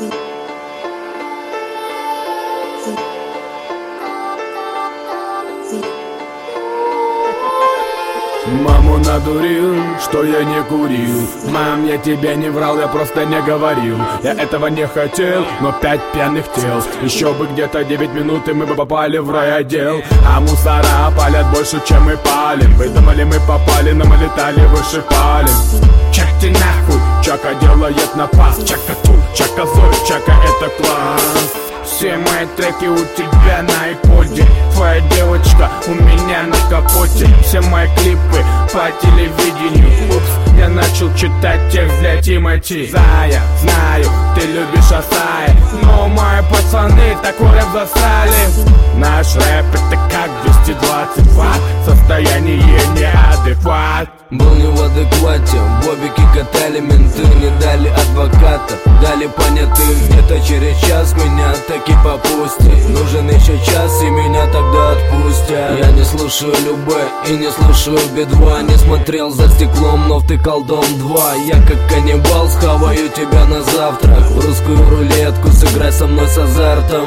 Маму надурил, что я не курил. Мам, я тебе не врал, я просто не говорил. Я этого не хотел, но 5 пьяных тел. Еще бы где-то 9 минут, и мы бы попали в райотдел. А мусора палят больше, чем мы палим. Вы думали, мы попали, но мы летали выше палим. Чак ты нахуй, Чака делает напас. Чака тут, Чака зой, Чака это класс. Все мои треки у тебя на айподе. Твоя девочка у меня на капоте. Все мои клипы по телевидению. Упс, я начал читать текст для Тимати. Зая, знаю, ты любишь Асаи, но мои пацаны такой рэп засрали. Наш рэп это как 220 ватт. Состояние неадекват. Был не в адеквате, бобики катали менты. Не дали адвоката, дали понятых. Где-то через час меня таки попустят. Нужен еще час и меня тогда отпустят. Я не слушаю любэ и не слушаю Би-2. Не смотрел за стеклом, но втыкал дом 2. Я как каннибал схаваю тебя на завтрак. В русскую рулетку сыграй со мной с азартом.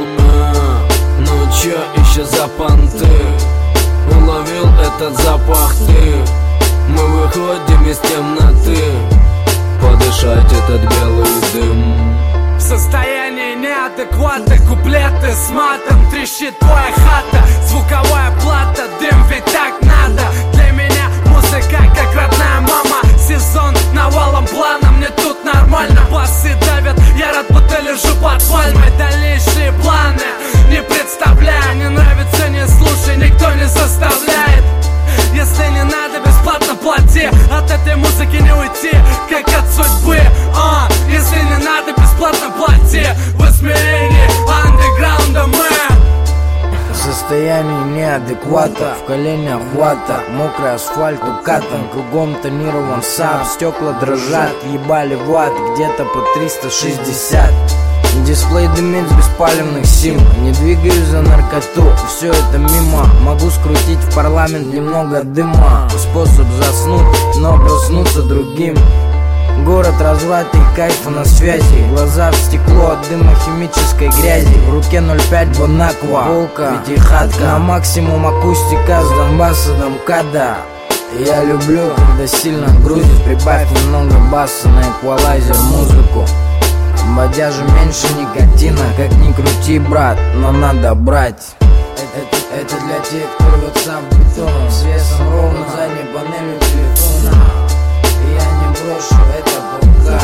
Ну чё еще за понты? Уловил этот запах ты. Мы выходим из темноты, подышать этот белый дым. В состоянии неадеквата, куплеты с матом. Трещит твоя хата, звуковая плата. Дым ведь так надо. Для меня музыка как родная мама. Сезон навалом плана, мне тут нормально. Басы давят, я рад, будто лежу под пальмой. Дальнейшие планы не представляю. Не нравится, не слушай, никто не заставляет. Если не надо, бесплатно плати. От этой музыки не уйти, как от судьбы. Если не надо, бесплатно плати. В измерении андеграунда мы. Состояние неадеквата, в коленях вата. Мокрый асфальт укатан, кругом тонирован сап. Стекла дрожат, ебали ват, где-то по 360. Дисплей дымит с беспалевных сим. Не двигаюсь за наркоту, и все это мимо. Могу скрутить в парламент немного дыма. Способ заснуть, но проснуться другим. Город развратый, кайфа на связи. Глаза в стекло от дыма химической грязи. В руке 0,5 Бонаква, полка, пятихатка. На максимум акустика с Донбасса до МКАДа. Я люблю, когда сильно грузит. Прибавь немного баса на эквалайзер музыку. Бодяжу меньше никотина, как ни крути, брат, но надо брать. Это для тех, кто рвется в бетон. С весом ровно задней панелью телефона. И я не брошу, это полка.